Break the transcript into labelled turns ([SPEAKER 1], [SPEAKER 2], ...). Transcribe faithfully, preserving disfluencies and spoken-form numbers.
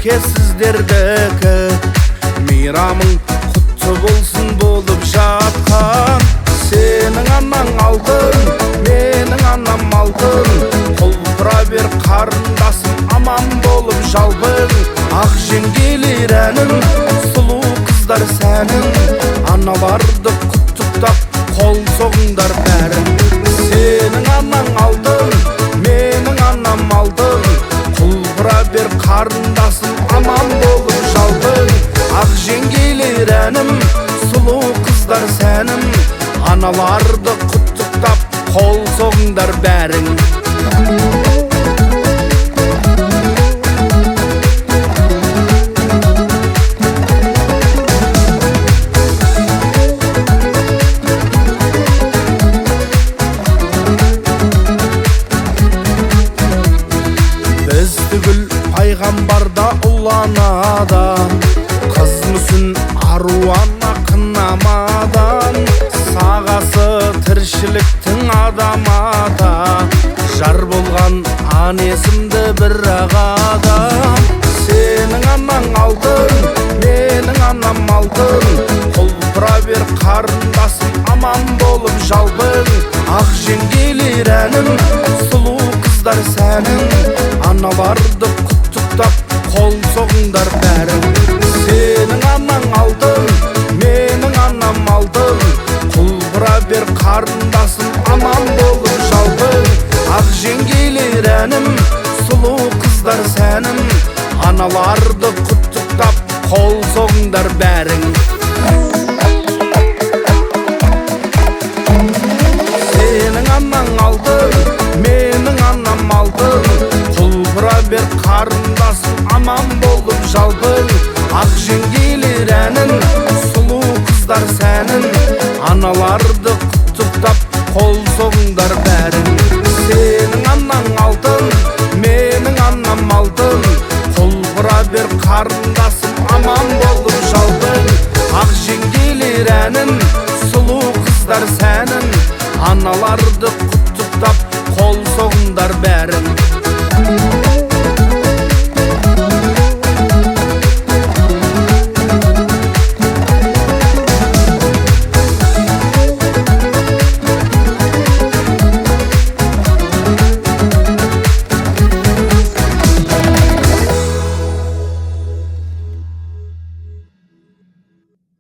[SPEAKER 1] мереке сіздердікі. Мейрамың құтты болсын болып жатқан. Сенің анаң алтын, менің анам алтын. Құлпыра бер қарындасым, аман болып жалбың. Ақ жеңгелер әнін, сұлу қыздар сәнін. Аналарды құттықтап, қол соғыңдар бәрін. Сенің анаң алтын, менің анам алтын. Құлпыра бер қарындасым, аман болып жалбың. Ақ жеңгелер әнім, сұлу қыздар сәнім. Аналарды құттықтап, қол соғыңдар бәрің. Біз түгіл пайғамбарда ұланадан, қыз мүсін аруана қынамадан. Сағасы тіршіліктің адамата, жар болған ан есімді бір ағадам. Сенің анаң алтын, менің анам алтын. Құлпыра бер қарындасым, аман болып жалбың. Ақ жеңгелер әнін, сұлу қыздар сәнін. Аналарды құттықтап, қол соғыңдар бәрін. Сенің анаң алтын, менің анам алтын. Құлпыра бер қарындасым, аман болып жалбың. Ақ жеңгелер әнім, сұлу қыздар сәнім. Аналарды құттықтап, қол соғыңдар бәрің. Сенің анаң алтын, менің анам алтын. Құлпыра бер қарындасым, аман болып жалбың. Ақ жеңгелер әнін, сұлу қыздар сәнін. Аналарды құттықтап, қол соғыңдар бәрін. Сенің анаң алтын, менің анам алтын. Құлпыра бер қарындасым, аман болып жалбың. Ақ жеңгелер әнін, сұлу қыздар сәнін. Аналарды құттықтап, қол соғыңдар бәрін.